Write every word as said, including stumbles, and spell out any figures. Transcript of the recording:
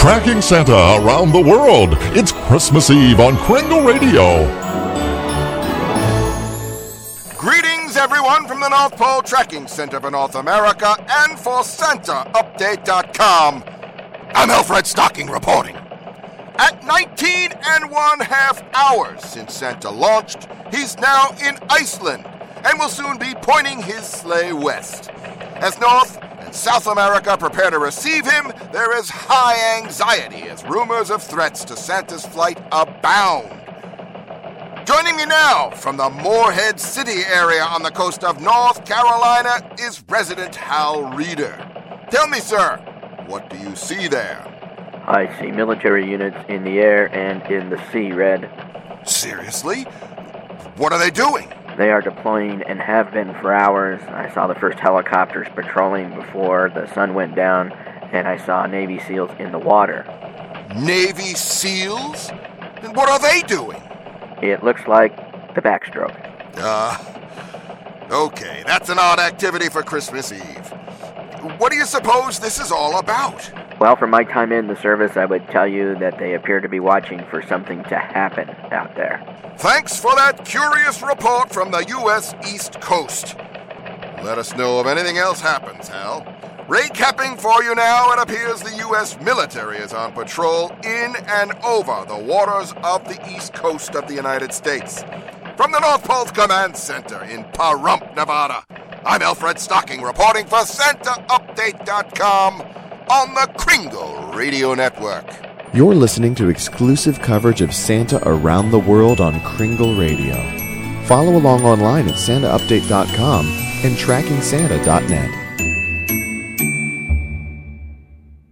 Tracking Santa around the world. It's Christmas Eve on Kringle Radio. Greetings, everyone, from the North Pole Tracking Center for North America and for Santa Update dot com. I'm Alfred Stocking reporting. At nineteen and one half hours since Santa launched, he's now in Iceland and will soon be pointing his sleigh west. As North and South America prepare to receive him, there is high anxiety as rumors of threats to Santa's flight abound. Joining me now from the Morehead City area on the coast of North Carolina is resident Hal Reeder. Tell me, sir, what do you see there? I see military units in the air and in the sea, Red. Seriously? What are they doing? They are deploying and have been for hours. I saw the first helicopters patrolling before the sun went down, and I saw Navy SEALs in the water. Navy SEALs? And what are they doing? It looks like the backstroke. Uh, okay, that's an odd activity for Christmas Eve. What do you suppose this is all about? Well, from my time in the service, I would tell you that they appear to be watching for something to happen out there. Thanks for that curious report from the U S East Coast. Let us know if anything else happens, Hal. Recapping for you now, it appears the U S military is on patrol in and over the waters of the east coast of the United States. From the North Pole Command Center in Pahrump, Nevada, I'm Alfred Stocking reporting for Santa Update dot com on the Kringle Radio Network. You're listening to exclusive coverage of Santa around the world on Kringle Radio. Follow along online at Santa Update dot com and Tracking Santa dot net.